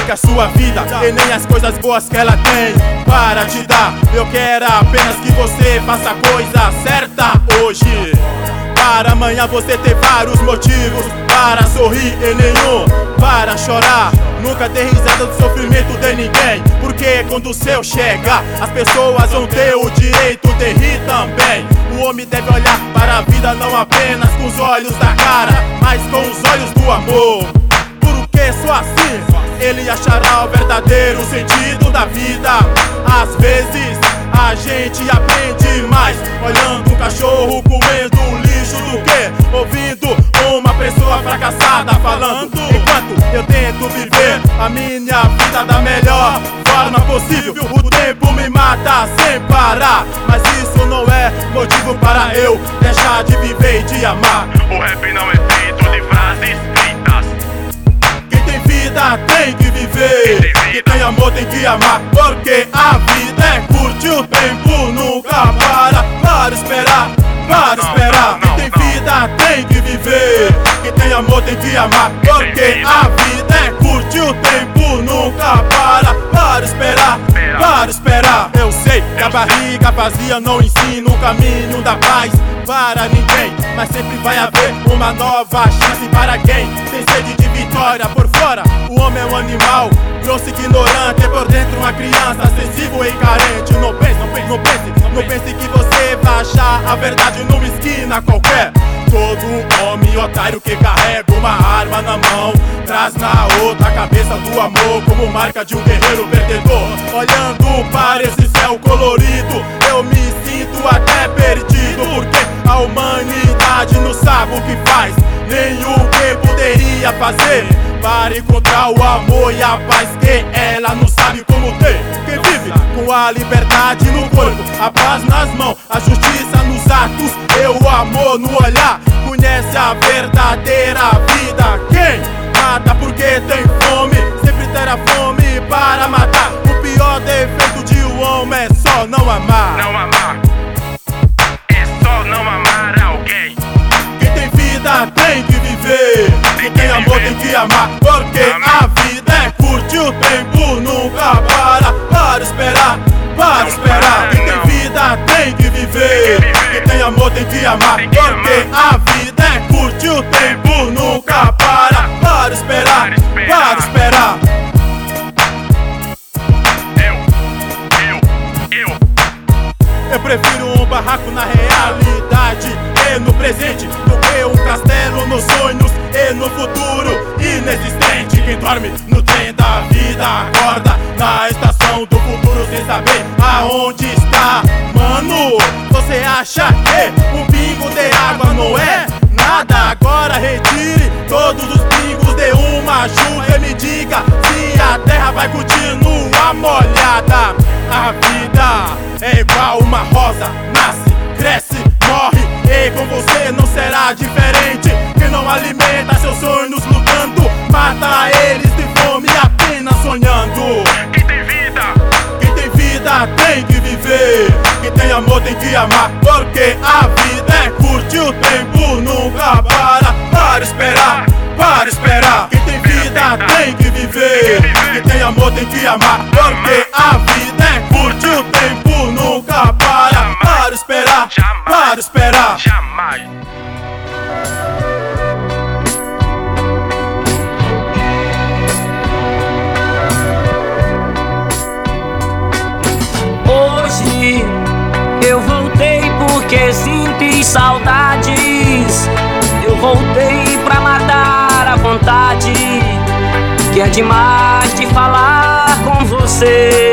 estraga a sua vida e nem as coisas boas que ela tem para te dar. Eu quero apenas que você faça a coisa certa hoje, para amanhã você ter vários motivos para sorrir e nenhum para chorar. Nunca dê risada do sofrimento de ninguém, porque quando o seu chega, as pessoas vão ter o direito de rir também. O homem deve olhar para a vida não apenas com os olhos da cara, mas com os olhos do amor. Porque só assim ele achará o verdadeiro sentido da vida. Às vezes a gente aprende mais olhando um cachorro comendo lixo do que ouvindo uma pessoa fracassada falando. Enquanto eu tento viver a minha vida da melhor forma possível, o tempo me mata sem parar, mas isso não é motivo para eu deixar de viver e de amar. O rap não é feito de frases escritas. Quem tem vida tem que viver, quem tem amor tem que amar, porque a vida é curta e o tempo nunca para esperar, para esperar. Quem tem vida tem que viver, quem tem amor tem que amar, porque a vida é curta e o tempo nunca para esperar, para esperar. Eu sei que a barriga vazia não ensina o caminho da paz para ninguém, mas sempre vai haver uma nova chance para quem tem sede de vitória. Por fora o homem é um animal grosso e ignorante, por dentro uma criança sensível e carente. Não pense que você vai achar a verdade numa esquina qualquer. Todo homem otário que carrega uma arma na mão traz na outra a cabeça do amor como marca de um guerreiro perdedor. Olhando para esse céu colorido, eu me sinto até perdido, porque a humanidade não sabe o que faz, nem o que poderia fazer para encontrar o amor e a paz que ela não sabe como ter. Quem vive com a liberdade no corpo, a paz nas mãos, a justiça nos atos e o amor no olhar, conhece a verdadeira vida. Quem mata porque tem fome, sempre terá fome para matar. O pior defeito de um homem é só não amar. Não amar é só não amar alguém. Quem tem vida tem que viver, quem tem amor tem que amar, porque a vida é curta e o tempo nunca para esperar, para esperar. Quem tem vida tem que viver, quem tem amor tem que amar, porque a vida é curta e o tempo nunca para esperar, para esperar. Eu prefiro um barraco na realidade e no presente do que um castelo nos sonhos e no futuro inexistente. Quem dorme no trem da vida acorda na estação do futuro sem saber aonde está. Mano, você acha que um pingo de água não é nada? Agora retire todos os pingos de uma chuva e me diga se a terra vai continuar molhada. A vida é igual uma rosa, nasce, cresce, morre, e com você não será diferente. Quem não alimenta seus sonhos lutando, mata eles de fome apenas sonhando. Quem tem vida tem que viver, quem tem amor tem que amar, porque a vida é curta e o tempo nunca para esperar, para esperar. Quem tem vida tem que viver, quem tem amor tem que amar, porque a vida é curta e o tempo nunca para esperar, para esperar. Jamais. Hoje eu voltei porque senti saudades. Eu voltei pra matar a vontade que é demais de falar com você.